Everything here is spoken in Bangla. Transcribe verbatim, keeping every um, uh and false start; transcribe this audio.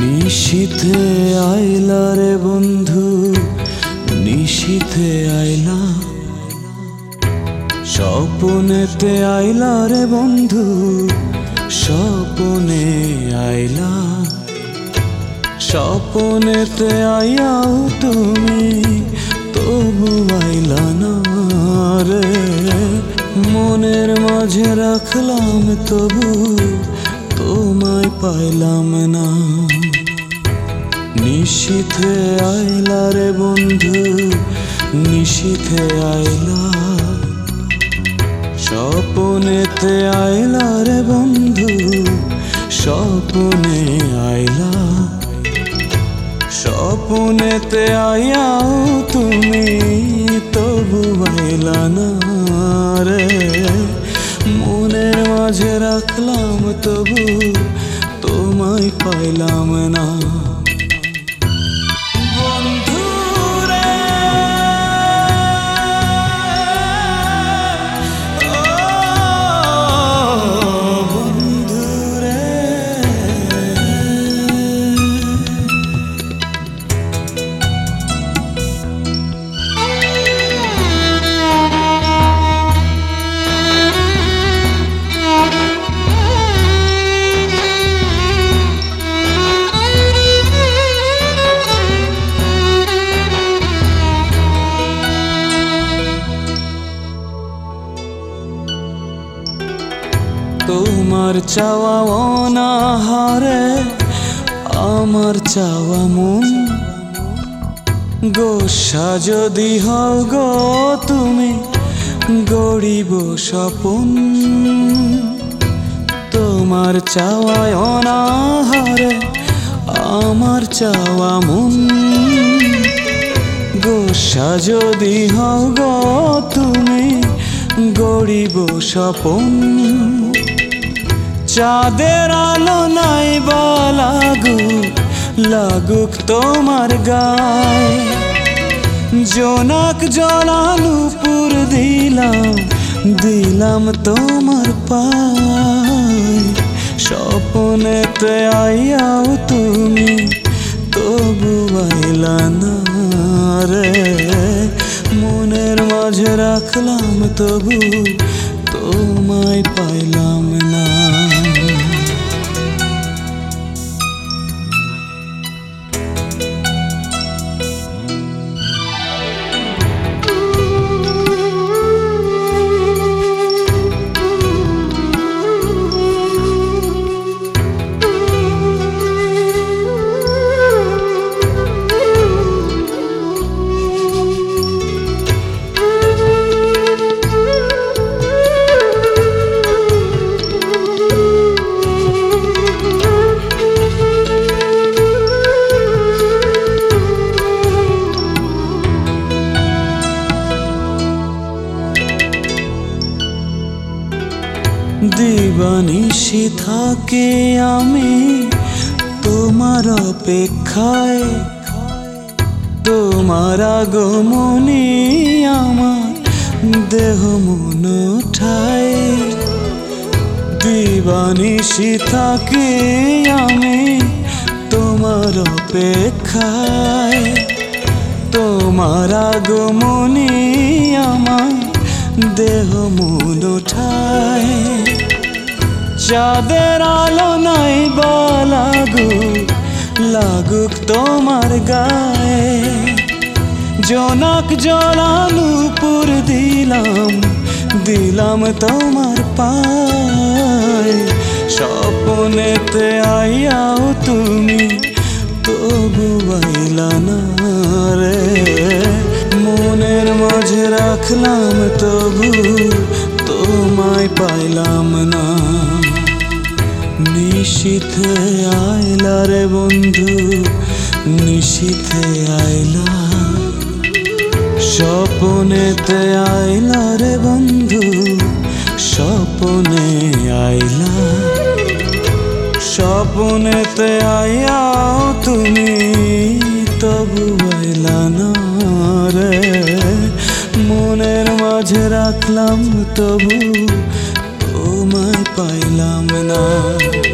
নিশীথে আইলা রে বন্ধু, নিশীথে আইলা, স্বপনেতে আইলা রে বন্ধু, স্বপনে আইলা। স্বপনেতে আইয়াও তুমি তবু আইলা না রে, মনের মাঝে রাখলাম তবু তোমায় পাইলাম না। নিশীথে আইলা রে বন্ধু, নিশীথে আইলা, স্বপনেতে আইলা রে বন্ধু, স্বপনে আইলা। স্বপনেতে আইয়াও তুমি তবু আইলা না রে, মনের মাঝে রাখলাম তবু তোমায় পাইলাম না। তোমার চাওয়া অনাহারে আমার চাওয়া মন, গোসা যদি হও গো তুমি গড়িব স্বপন। তোমার চাওয়া অনাহারে আমার চাওয়া মন, গোসা যদি হও গো তুমি গড়িব স্বপন। চাঁদের আলো নাই বা লাগুক, লাগুক তোমার গায়ে, জোনাক জলালু পুর দিলাম, দিলাম তোমার পায়ে। স্বপনেতে আইয়াও তুমি তবু আইলা না রে, মনের মাঝে রাখলাম তবু তোমায় পাইলাম না। দিবানিশি থাকি আমি তোমার অপেক্ষায়, তোমার আগমনী আমার দেহ মন ঠায়। দিবানিশি থাকি আমি তোমার অপেক্ষায়, তোমার আগমনী আমার দেহ মন ঠায়। চাঁদের আলো নাই বা লাগুক, লাগুক তোমার গায়ে, জোনাক জলালু পুর দিলাম, দিলাম তোমার পায়ে। স্বপনেতে আইয়াও তুমি তবু আইলা না রে, মনের মাঝে রাখলাম তবু তোমায় পাইলাম না। নিশীথে আইলা রে বন্ধু, নিশীথে আইলা, স্বপনেতে আইলা রে বন্ধু, স্বপনে আইলা। স্বপনেতে আইয়াও তুমি তবু আইলা না রে, মনের মাঝে রাখলাম তবু তোমায় পাইলাম না।